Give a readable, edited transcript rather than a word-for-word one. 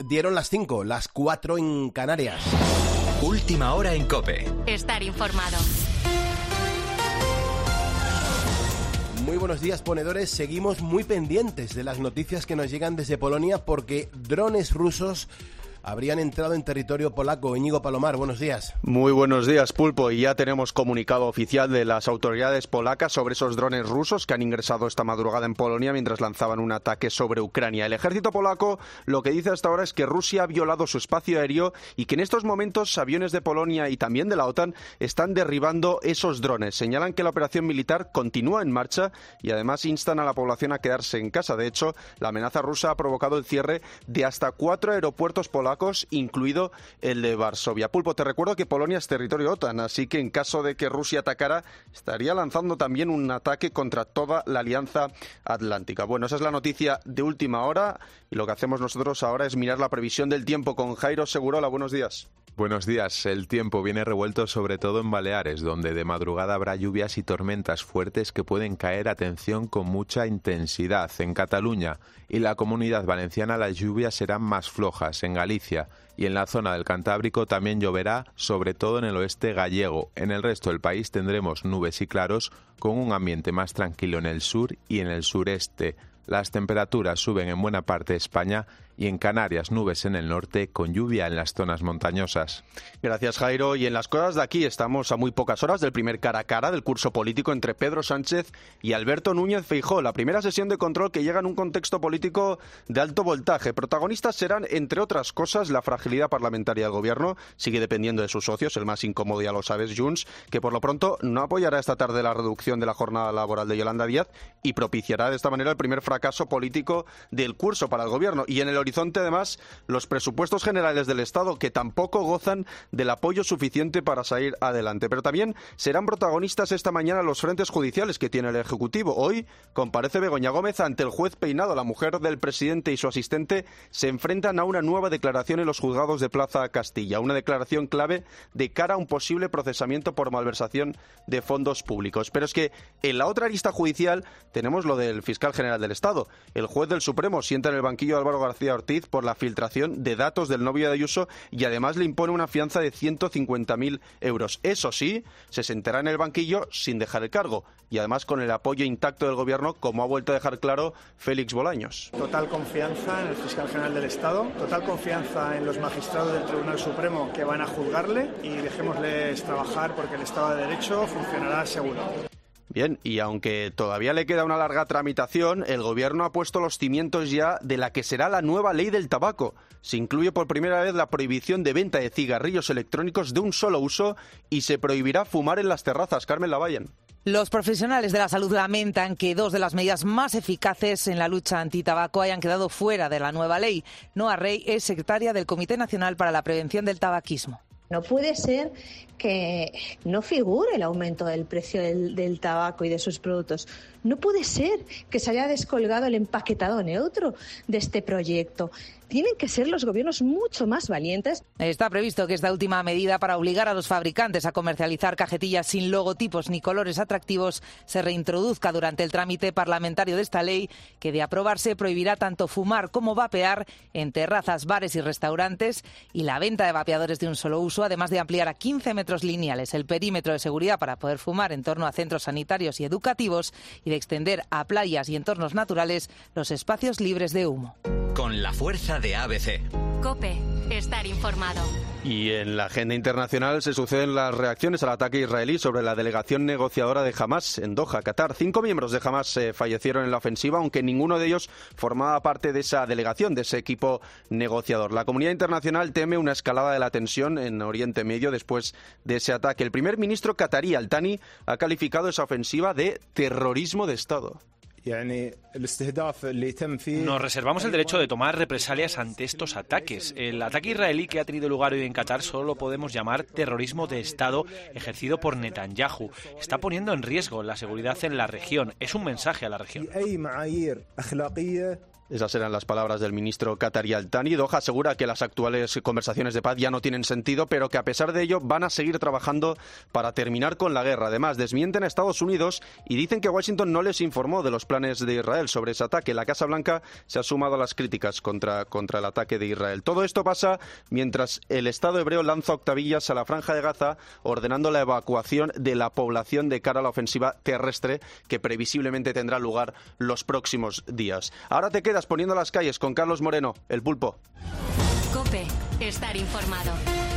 Dieron las 5, las 4 en Canarias. Última hora en COPE. Estar informado. Muy buenos días, ponedores. Seguimos muy pendientes de las noticias que nos llegan desde Polonia porque drones rusos habrían entrado en territorio polaco. Íñigo Palomar, buenos días. Muy buenos días, Pulpo. Y ya tenemos comunicado oficial de las autoridades polacas sobre esos drones rusos que han ingresado esta madrugada en Polonia mientras lanzaban un ataque sobre Ucrania. El ejército polaco lo que dice hasta ahora es que Rusia ha violado su espacio aéreo y que en estos momentos aviones de Polonia y también de la OTAN están derribando esos drones. Señalan que la operación militar continúa en marcha y además instan a la población a quedarse en casa. De hecho, la amenaza rusa ha provocado el cierre de hasta 4 aeropuertos polacos, incluido el de Varsovia. Pulpo, te recuerdo que Polonia es territorio OTAN, así que en caso de que Rusia atacara, estaría lanzando también un ataque contra toda la Alianza Atlántica. Bueno, esa es la noticia de última hora y lo que hacemos nosotros ahora es mirar la previsión del tiempo con Jairo Segurola. Buenos días. Buenos días. El tiempo viene revuelto sobre todo en Baleares, donde de madrugada habrá lluvias y tormentas fuertes que pueden caer, atención, con mucha intensidad. En Cataluña y la Comunidad Valenciana las lluvias serán más flojas. En Galicia y en la zona del Cantábrico también lloverá, sobre todo en el oeste gallego. En el resto del país tendremos nubes y claros, con un ambiente más tranquilo en el sur y en el sureste. Las temperaturas suben en buena parte de España y en Canarias nubes en el norte con lluvia en las zonas montañosas. Gracias, Jairo. Y en las cosas de aquí estamos a muy pocas horas del primer cara a cara del curso político entre Pedro Sánchez y Alberto Núñez Feijóo. La primera sesión de control que llega en un contexto político de alto voltaje. Protagonistas serán, entre otras cosas, la fragilidad parlamentaria del gobierno. Sigue dependiendo de sus socios, el más incómodo ya lo sabes, Junts, que por lo pronto no apoyará esta tarde la reducción de la jornada laboral de Yolanda Díaz y propiciará de esta manera el primer fracaso político del curso para el gobierno. Y en el horizonte, además, los presupuestos generales del Estado, que tampoco gozan del apoyo suficiente para salir adelante. Pero también serán protagonistas esta mañana los frentes judiciales que tiene el Ejecutivo. Hoy comparece Begoña Gómez ante el juez Peinado. La mujer del presidente y su asistente se enfrentan a una nueva declaración en los juzgados de Plaza Castilla. Una declaración clave de cara a un posible procesamiento por malversación de fondos públicos. Pero es que en la otra arista judicial tenemos lo del fiscal general del Estado. El juez del Supremo sienta en el banquillo de Álvaro García Ortiz por la filtración de datos del novio de Ayuso y además le impone una fianza de 150.000 euros. Eso sí, se sentará en el banquillo sin dejar el cargo y además con el apoyo intacto del gobierno, como ha vuelto a dejar claro Félix Bolaños. Total confianza en el fiscal general del Estado, total confianza en los magistrados del Tribunal Supremo que van a juzgarle y dejémosles trabajar porque el Estado de Derecho funcionará seguro. Bien, y aunque todavía le queda una larga tramitación, el Gobierno ha puesto los cimientos ya de la que será la nueva ley del tabaco. Se incluye por primera vez la prohibición de venta de cigarrillos electrónicos de un solo uso y se prohibirá fumar en las terrazas. Carmen Lavalle. Los profesionales de la salud lamentan que 2 de las medidas más eficaces en la lucha antitabaco hayan quedado fuera de la nueva ley. Noa Rey es secretaria del Comité Nacional para la Prevención del Tabaquismo. No puede ser que no figure el aumento del precio del tabaco y de sus productos. No puede ser que se haya descolgado el empaquetado neutro de este proyecto. Tienen que ser los gobiernos mucho más valientes. Está previsto que esta última medida para obligar a los fabricantes a comercializar cajetillas sin logotipos ni colores atractivos se reintroduzca durante el trámite parlamentario de esta ley, que de aprobarse prohibirá tanto fumar como vapear en terrazas, bares y restaurantes y la venta de vapeadores de un solo uso, además de ampliar a 15 metros lineales el perímetro de seguridad para poder fumar en torno a centros sanitarios y educativos y de extender a playas y entornos naturales los espacios libres de humo. Con la fuerza de ABC. COPE. Estar informado. Y en la agenda internacional se suceden las reacciones al ataque israelí sobre la delegación negociadora de Hamás en Doha, Qatar. 5 miembros de Hamás fallecieron en la ofensiva, aunque ninguno de ellos formaba parte de esa delegación, de ese equipo negociador. La comunidad internacional teme una escalada de la tensión en Oriente Medio después de ese ataque. El primer ministro qatarí, Al-Thani, ha calificado esa ofensiva de terrorismo de Estado. Nos reservamos el derecho de tomar represalias ante estos ataques. El ataque israelí que ha tenido lugar hoy en Qatar solo lo podemos llamar terrorismo de Estado ejercido por Netanyahu. Está poniendo en riesgo la seguridad en la región. Es un mensaje a la región. Esas eran las palabras del ministro qatarí Al-Thani. Doha asegura que las actuales conversaciones de paz ya no tienen sentido, pero que a pesar de ello van a seguir trabajando para terminar con la guerra. Además, desmienten a Estados Unidos y dicen que Washington no les informó de los planes de Israel sobre ese ataque. La Casa Blanca se ha sumado a las críticas contra el ataque de Israel. Todo esto pasa mientras el Estado hebreo lanza octavillas a la Franja de Gaza, ordenando la evacuación de la población de cara a la ofensiva terrestre que previsiblemente tendrá lugar los próximos días. Ahora te quedas poniendo las calles con Carlos Moreno, el Pulpo. COPE. Estar informado.